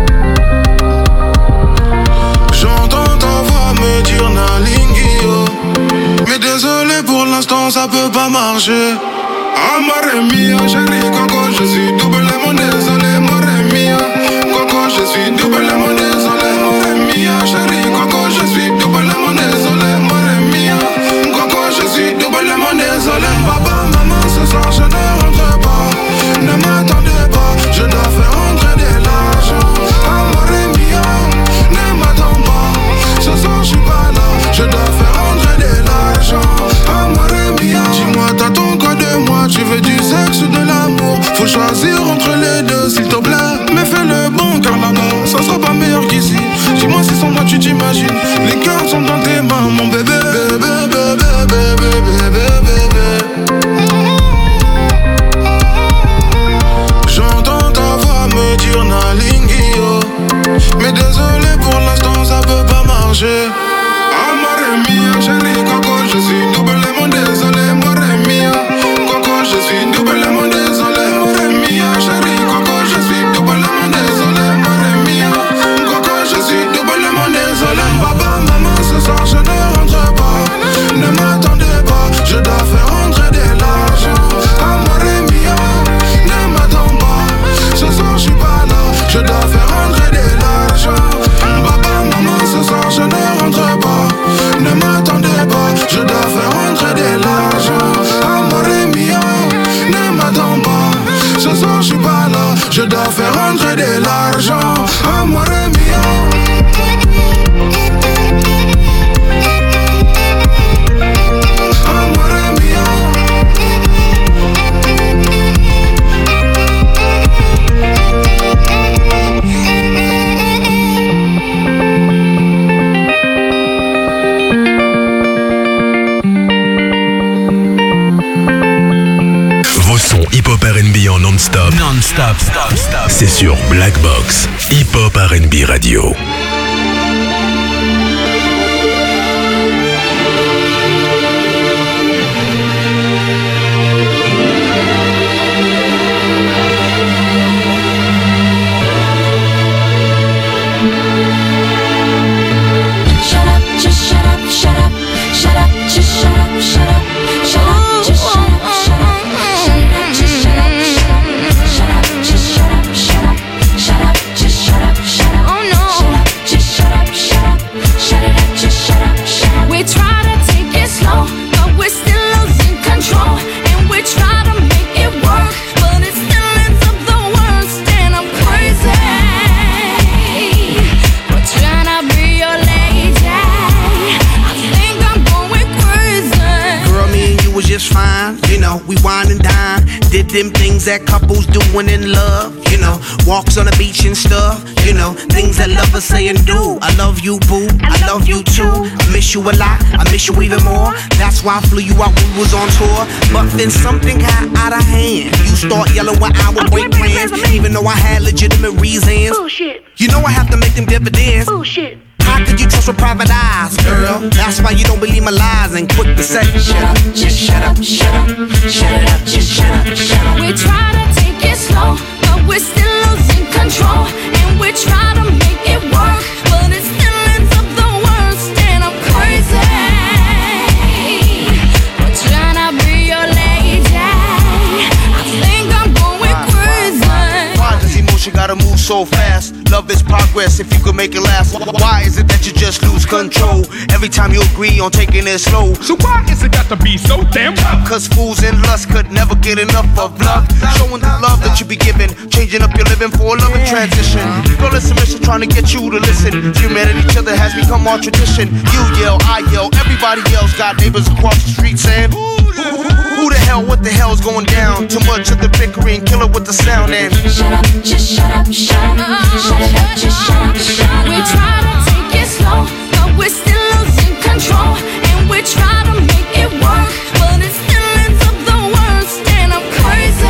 J'entends ta voix me dire Nalingio. Mais désolé pour l'instant ça peut pas marcher. Amore mia, chérie Coco, je suis doublement désolé. More mia, Coco, je suis doublement désolé. More mia, chérie Coco, je suis doublement désolé. More mia, Coco, je suis doublement désolé. Papa, maman, ce soir je ne rentre pas. Ne m'attendez pas, je dois faire rentrer de l'argent. Amore mia, ne m'attends pas. Ce soir je suis pas là, je dois faire rentrer de l'argent. Amore mia, dis-moi t'attends quoi de moi? Tu veux du sexe ou de l'amour? Faut choisir entre les deux s'il te plaît. Mais fais le bon car là-bas ça sera pas meilleur qu'ici. Dis-moi si sans moi tu t'imagines. Les cœurs sont dans tes mains mon bébé. Bébé, bébé, bébé, bébé, bébé. J'entends ta voix me dire Nalingio. Mais désolé pour l'instant ça peut pas marcher. Amore mia, chérie Coco, je suis doublement désolé. More mia, Coco, je suis doublement désolé. More mia, chérie Coco, je suis doublement désolé. More mia, Coco, je suis doublement désolé. Papa, maman, ce soir je ne rentre pas. Ne m'attendez pas, je dois faire rentrer de l'argent. Amore mia, ne m'attends pas. Ce soir je suis pas là, je dois faire rentrer de l'argent. Papa, maman, ce soir je ne rentre pas. Ne m'attendez pas, je dois faire rentrer de l'argent. Amore mia, ne m'attends pas. Ce soir je suis pas là, je dois faire rentrer de l'argent. Amore mia. Vos sons hip-hop R&B en non-stop. Non-stop. C'est sur Black Box, hip-hop R&B Radio. Oh no. out, we wine and dine. Did them things that couples doing in love, you know. Walks on the beach and stuff, you know. Things that lovers say and do. I love you, boo, I love you too. I miss you a lot, I miss you even more. That's why I flew you out when we was on tour. But then something got out of hand. You start yelling when I would break plans, even though I had legitimate reasons. Bullshit. You know I have to make them dividends. Bullshit. How could you trust with private eyes, girl? That's why you don't believe my lies and quick to say, shut up, just shut up, shut up, shut it up, just shut up, shut up. We try to take it slow, but we're still losing control. And we try to make it work, but it still ends up the worst. And I'm crazy. We're trying to be your lady. I think I'm going crazy. Why does emotion gotta move so fast? Love is progress if you could make it last. Why is it that you just lose control every time you agree on taking it slow? So why is it got to be so damn tough? Cause fools in lust could never get enough of love. Showing the love that you be giving, changing up your living for a loving transition. Girl, it's a mission trying to get you to listen. Human at each other has become our tradition. You yell, I yell, everybody else got neighbors across the street saying, who the hell, what the hell's going down? Too much of the bickering, kill it with the sound and shut up, just shut up, shut up, shut up, just shut up, shut up. We try to take it slow, but we're still losing control. And we try to make it work, but it still ends up the worst. And I'm crazy.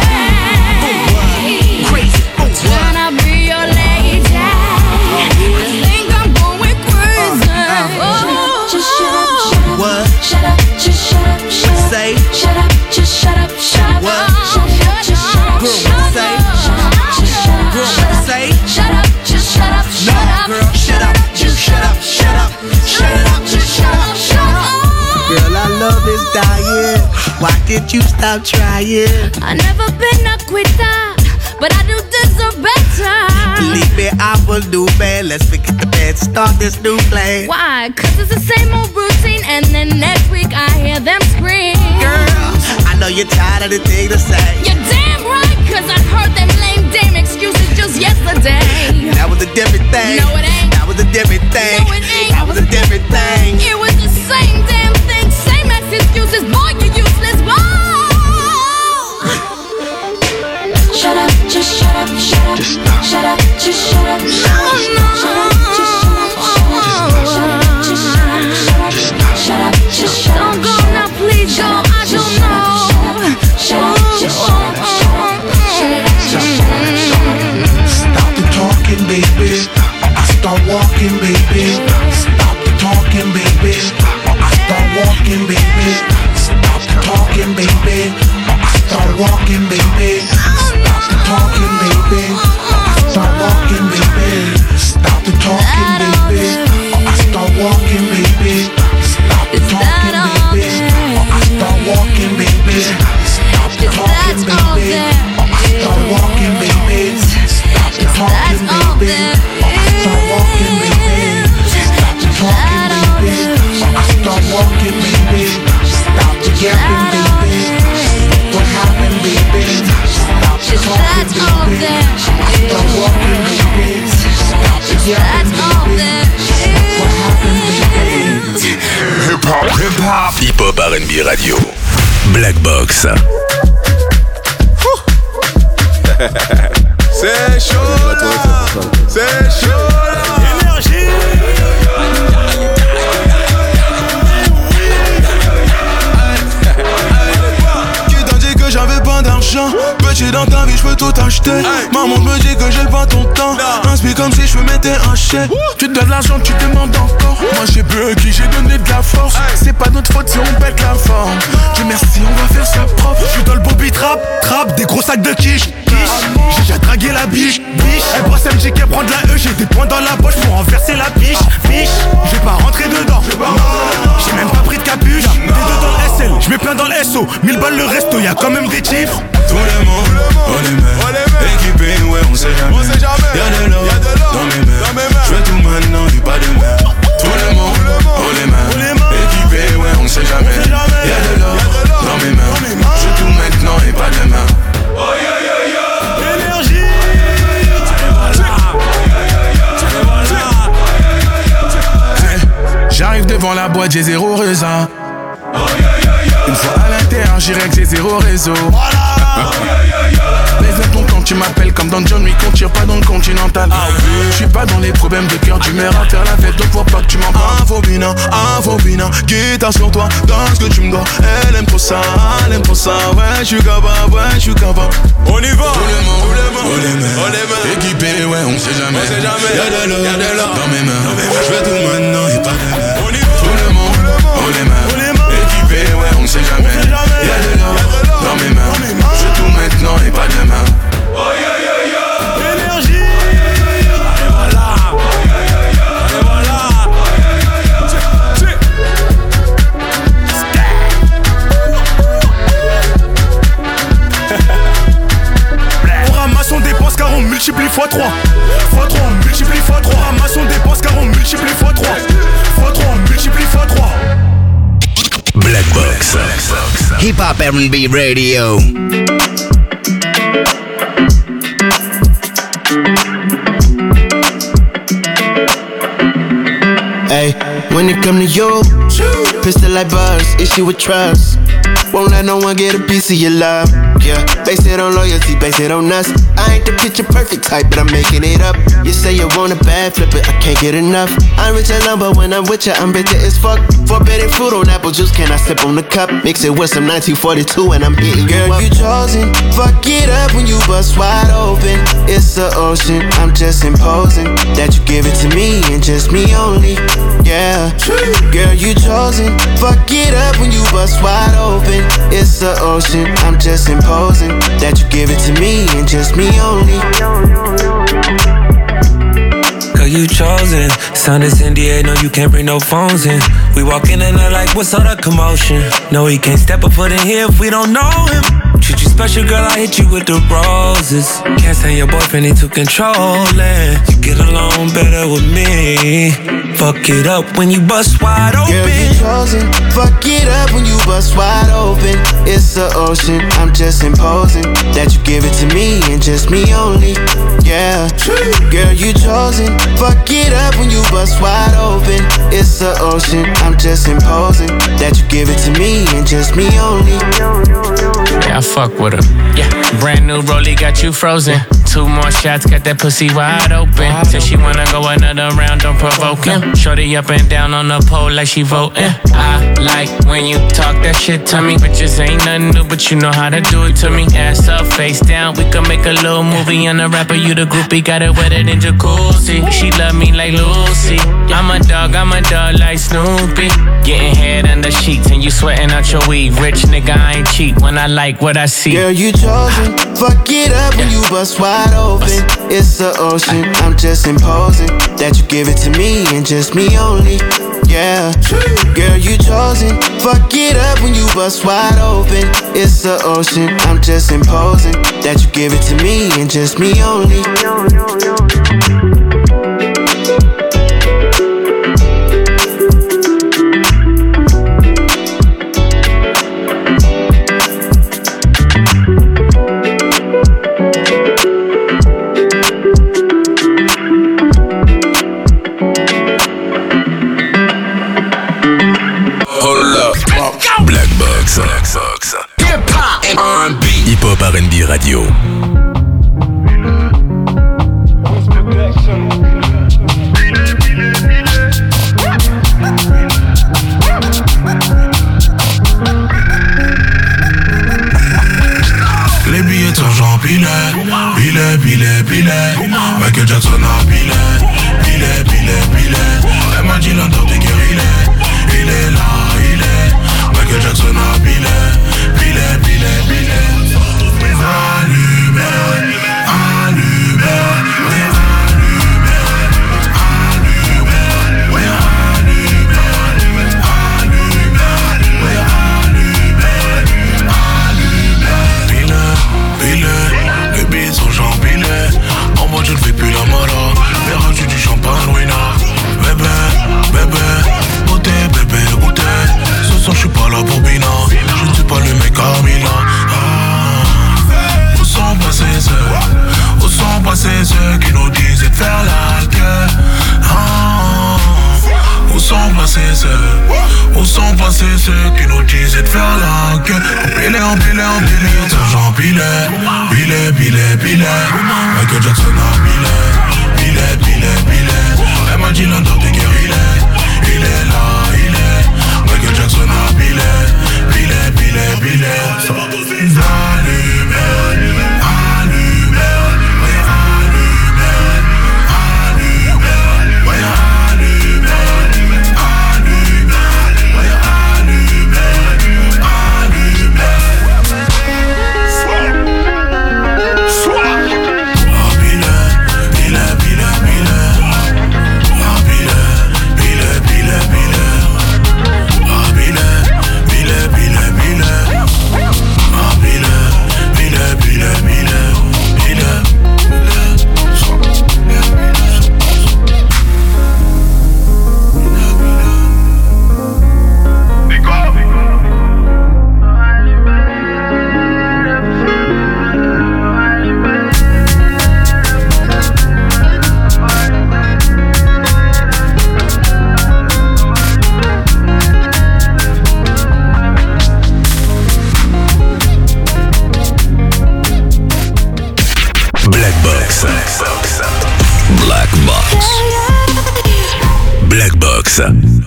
I'm trying to be your lady. I think I'm going crazy. Just shut up, shut up. What? Shut up, just shut up, shut up. Say. Shut up, just shut up, shut up. What? Shut up, just shut up, shut up. Shut up, just shut up, shut up. Say. Shut up, just shut up, shut up. Girl, shut up, just shut up, shut up. Shut it up, just shut up, shut up. Girl, our love is dying. Why did you stop trying? I never been a quitter, but I do deserve better. Believe me, I will do bad. Let's forget the bad, start this new plan. Why? Cause it's the same old routine, and then next week I hear them scream. Girl, I know you're tired of the thing to say. You're damn right, cause I heard them lame damn excuses just yesterday. That was a different thing. No, it ain't. That was a different thing. No, it ain't. That was a different thing. It was the same damn thing, same ex excuses. Boy, you useless, boy. Shut up, just shut up, shut up. Just stop. Shut up, just shut up. No, no. Shut up, just shut up, shut up. Just shut up, just shut up. Shut up, just shut up. Don't go now, please go. I don't know. Shut up, just shut up, shut up. Stop the talking, baby. I start walking, baby. Stop the talking, baby. I start walking, baby. Stop the talking, baby. I start walking, baby. Stop the talking, baby. I start walking, baby. Stop the talking, baby. I start walking, baby. Stop the talking, baby. I start walking, baby. Stop the talking, baby. I start walking, baby. Stop the talking, baby. I start walking, baby. Stop the talking, baby. I start walking, baby. Stop the yapping, baby. What happened, baby? Stop the talking, baby. I start walking, baby. Stop the yapping, baby. What happened, baby? Hip-hop, hip-hop R&B radio. Black Box. C'est chaud là, c'est chaud là. Énergie. Qui t'a dit que j'avais pas d'argent? Petit dans ta vie, je peux tout acheter. Maman me dit que j'ai pas ton temps. Inspire comme si je me mettais un chèque. Tu te donnes l'argent, tu demandes encore. Moi j'ai bu qui j'ai donné de la force. C'est pas notre faute si on pète la forme. Dieu merci, on va faire ça propre. Je suis dans le bobby trap, des gros sacs de quiche. J'ai déjà dragué la biche. Elle brosse MJ qui prend de la E. J'ai des points dans la poche pour renverser la biche. J'ai pas rentré dedans. J'ai même pas pris de capuche. T'es dedans le SL, j'mets plein dans le SO. 1000 balles le resto, y'a quand même des chiffres. Tout le monde, on les met. Équipé, ouais, on sait jamais. Y'a de l'or dans mes mains. J'fais tout maintenant, y'a pas de mer. Tout le monde, on les met. Équipé, ouais, on sait jamais. Y'a de l'or dans mes mains. J'fais tout maintenant, y'a pas de mer. Énergie. J'arrive devant la boîte, j'ai zéro raisin. Une fois à l'intérieur, j'irai que j'ai zéro réseau. Baisse ton quand tu m'appelles comme dans John Wick, on tire pas dans le continental. J'suis pas dans les problèmes de cœur, d'humeur à faire la fête, donc faut pas que tu m'en parles. Infobina, guitare sur toi, dans ce que tu me dois. Elle aime trop ça, ouais, j'suis capable. On y va, on les met, équipés, ouais, on sait jamais. Y'a de l'or dans mes mains, j'fais tout maintenant et pas demain. On y va, tout le monde, on les met, équipés, ouais, on sait jamais. Y'a de l'or dans mes mains, j'fais tout maintenant et pas demain. Énergie. Allez voilà. On ramasse, on dépense car on multiplie x3. x3 on multiplie x3. On ramasse, on dépense car on multiplie x3. x3 on multiplie x3. Black Box. Hip Hop R&B Radio. Hey, when it come to you, pistol like buzz, issue with trust. Won't let no one get a piece of your love. Yeah, base it on loyalty, base it on us. I ain't the picture perfect type, but I'm making it up. You say you want a bad flip it, I can't get enough. I'm rich alone, but when I'm with you, I'm bitter as fuck. Forbidden fruit on apple juice, can I sip on the cup? Mix it with some 1942 and I'm hitting you up. Girl, you chosen, fuck it up when you bust wide open. It's the ocean, I'm just imposing that you give it to me and just me only. Yeah, girl, you chosen, fuck it up when you bust wide open. It's the ocean, I'm just imposing that you give it to me and just me only. Girl, you chosen. Sound is NDA, no, you can't bring no phones in. We walk in and they're like, what's all the commotion? No, he can't step a foot in here if we don't know him. Treat you special, girl, I hit you with the roses. Can't stand your boyfriend, he too controlling. You get along better with me. Fuck it up when you bust wide open. Girl, you chosen. Fuck it up when you bust wide open. It's the ocean, I'm just imposing that you give it to me and just me only. Yeah, girl, you chosen. Fuck it up when you bust wide open. It's the ocean, I'm just imposing that you give it to me and just me only. Yeah, I fuck with her. Yeah, brand new rollie got you frozen. 2 more shots, got that pussy wide open. Said she wanna go another round, don't provoke him. Shorty up and down on the pole like she voting. I like when you talk that shit to me. Bitches ain't nothing new, but you know how to do it to me. Ass up, face down, we can make a little movie. And the rapper, you the groupie, got it wetter than jacuzzi. She love me like Lucy. I'm a dog like Snoopy. Getting head under sheets and you sweating out your weed. Rich nigga, I ain't cheap when I like what I see. Girl, you chosen. Fuck it up when you bust wide open. It's the ocean, I'm just imposing that you give it to me and just me only. Yeah, girl, you chosen. Fuck it up when you bust wide open. It's the ocean, I'm just imposing that you give it to me and just me only. Black Box. Hip Hop R&B. Hip Hop R&B Radio. Les billets d'argent pilet. Michael Jackson a pilet. Elle m'a dit l'un des guerres, il est là. Michael Jackson a pilet. Allumé. passés ceux, où sont passés ceux qui nous disaient de faire la queue. Empilé, j'en empilé, Michael Jackson a pilé. Elle m'a dit l'un dans tes guerres, il est là, Michael Jackson a pilé. Black Box.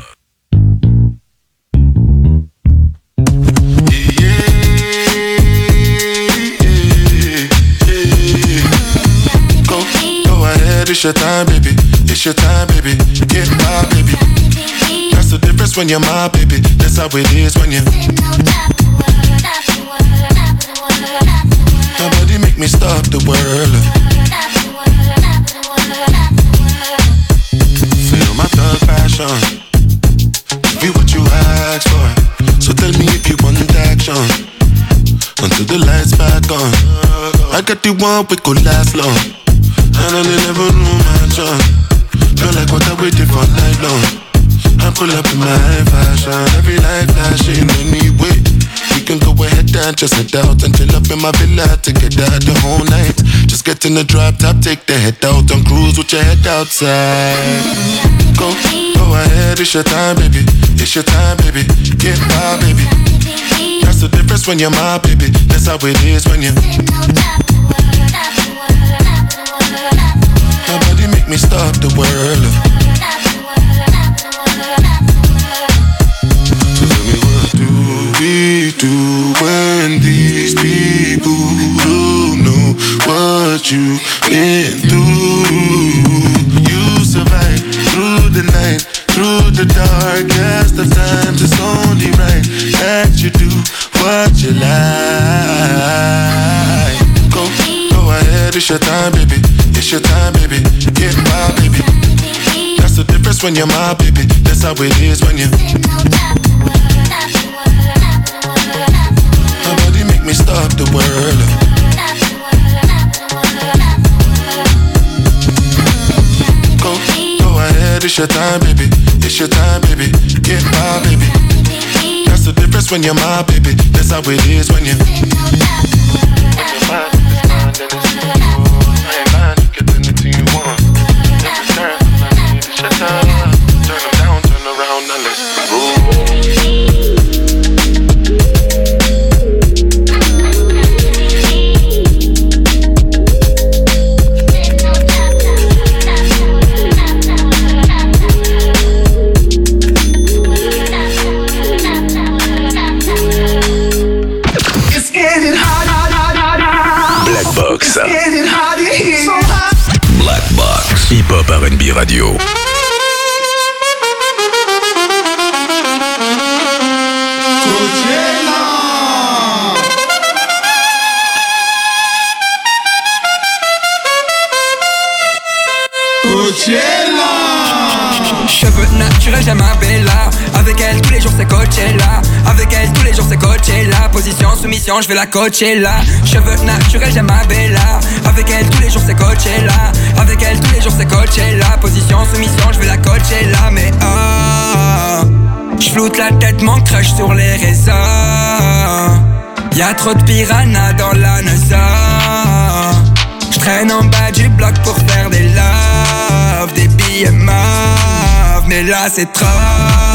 Go ahead, it's your time, baby. It's your time, baby. Get my baby. That's the difference when you're my baby. That's how it is when you. Nobody make me stop the world. Feel my thug passion. Be what you ask for. So tell me if you want action. Until the lights back on. I got the one we could last long. And I never knew my chance. Feel like what I waited for night long. I pull up in my fashion. Every life flashing anyway. We can go ahead and just head out and chill up in my villa together the whole night. Just get in the drop top, take the head out and cruise with your head outside. Go ahead, it's your time, baby. It's your time, baby. Get my baby. That's the difference when you're my baby. That's how it is when you. Nobody make me stop the world. So tell me, what do we do when these people don't know what you've been through? You survive through the night, through the darkest of times. It's only right that you do what you like. Go ahead, it's your time, baby. It's your time, baby. Get my baby. That's the difference when you're my baby. That's how it is when you. Nobody make me stop the world. Go ahead, it's your time, baby. It's your time, baby. Get my baby. That's the difference when you're my baby. That's how it is when you. Black Box, hip-hop R&B radio. Cheveux naturels, j'aime ma Bella. Avec elle tous les jours c'est Coachella. Avec elle tous les jours c'est Coachella. Position, soumission, je vais la Coachella. Cheveux naturels, j'aime ma Bella. Avec elle tous les jours c'est Coachella. Avec elle tous les jours c'est Coachella. Position, soumission, je vais la Coachella. Mais j'floute la tête, mon crush sur les réseaux. Y'a trop de piranhas dans la NASA. J'traîne en bas du bloc pour faire des loves, des billets mauves. Mais là c'est trop.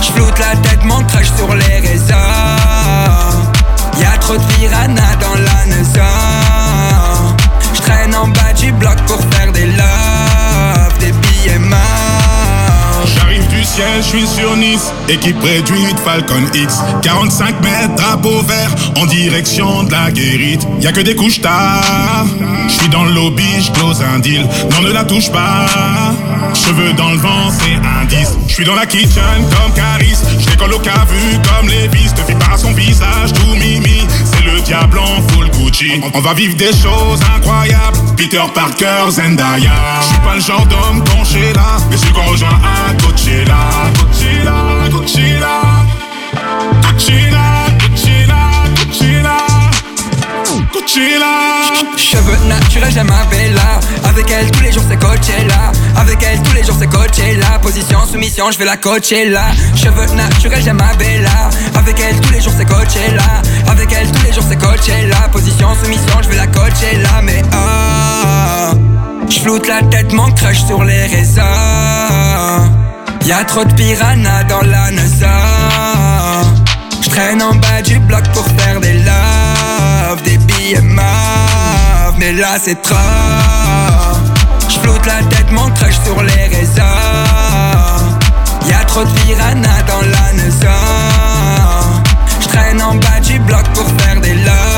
J'floute la tête, mon crush sur les réseaux. Y'a trop de piranhas dans la NESA. J'traîne en bas du bloc pour faire des loves, des billets morts. J'arrive du ciel, je suis sur Nice, équipe réduite Falcon X. 45 mètres, drapeau vert, en direction de la guérite. Y'a que des couches tard. Je suis dans le lobby, je close un deal. Non, ne la touche pas. Cheveux dans le vent, c'est un 10. Je suis dans la kitchen comme Caris. Je décolle au cavu comme Lévis. Te fie pas à son visage, tout mimi. C'est le diable en full Gucci. On va vivre des choses incroyables. Peter Parker, Zendaya. Je suis pas le genre d'homme penché là, mais celui qu'on rejoint à Coachella. Coachella, Coachella, Coachella, Coachella, Coachella, Coachella. Cheveux naturels, j'aime ma bella. Avec elle tous les jours c'est Coachella. Avec elle tous les jours c'est Coachella. Position, soumission, je vais la Coachella. Cheveux naturels, j'aime ma bella. Avec elle tous les jours c'est Coachella. Avec elle tous les jours c'est Coachella. Position, soumission, je vais la Coachella. Mais oh, j'floute la tête, mon crush sur les réseaux. Y'a trop de piranhas dans la NESA. J'traîne en bas du bloc pour faire des loves, des billets mauves. Mais là c'est trop. J'floute la tête, mon crush sur les réseaux. Y'a trop de piranhas dans la NESA. J'traîne en bas du bloc pour faire des loves.